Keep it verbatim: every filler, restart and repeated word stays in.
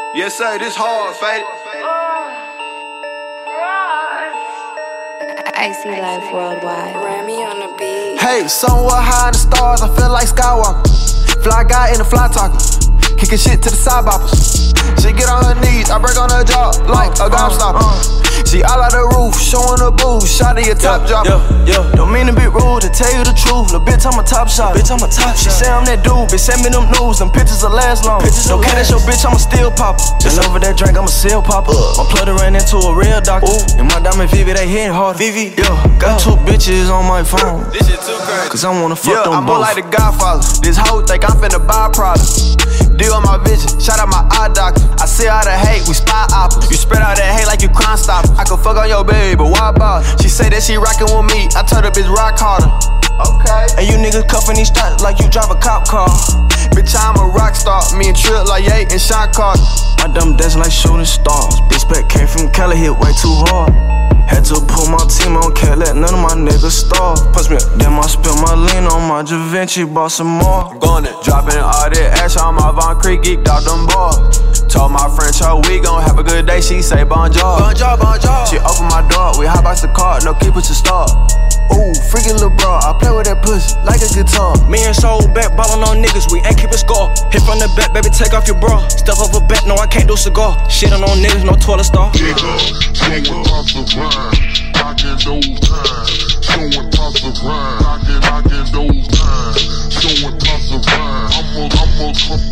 Yes, sir, this hard, faded. Icy Life Worldwide. Remy on the beat. Hey, somewhere high in the stars, I feel like Skywalker. Fly guy in the fly talker, kicking shit to the side boppers. She get on her knees, I break on her jaw like a gobstopper. She all out the roof, showing her boobs, shot of your top yeah, dropper. Yeah, yeah. Don't mean to be rude, to tell you the truth. Lil' bitch, I'm a top shot. Bitch, I'm a top shot. She say I'm that dude, bitch, send me them news. Them pictures will last long. Pictures don't care, that's your bitch, I'm a steel popper. Just over that drink, I'm a seal popper. My plug ran into a real doctor. Ooh. And my diamond Vivi, they hit harder. Vivi, yeah. Got two bitches on my phone. This shit too crazy. Cause I wanna fuck yeah, them I'm both. more like the Godfather. This hoe think I'm finna buy products. Deal with my vision, shout out my eye doctor. I see all the hate, we spy oppers. You spread all that hate like you crime stopper. I can fuck on your baby, but why bother? She say that she rockin' with me, I told her bitch rock harder. Okay. And you niggas cuffin' these stats like you drive a cop car. Bitch, I'm a rock star, me and Trip like Ye and Sean Carter. My dumb dancing like shooting stars. Bitch back came from Cali, hit way too hard. Had to pull my team on, can't let none of my niggas starve. Punch me up. Then I spill my lean on my Da Vinci, bought some more. I'm going there, dropping all that ash on my Von Creek, geeked out them bars. Told my friend, Cho, we gon' have a good day, she say bonjour. Bonjour, bonjour. She open my door, we hot box the car, no keep it to start. Ooh, freaking lil' bro, I play with that pussy like a guitar. Me and Soul back ballin' on niggas, we ain't keep a score. Hit from the back, baby, take off your bra. Step up a back, no, I can't do cigar. Shittin' on niggas, no toilet star. Showing pops of rhyme, rockin' those times. Showing pops of rhyme, rockin', rockin' those times. Showing pops of rhyme, I'm a, I'm a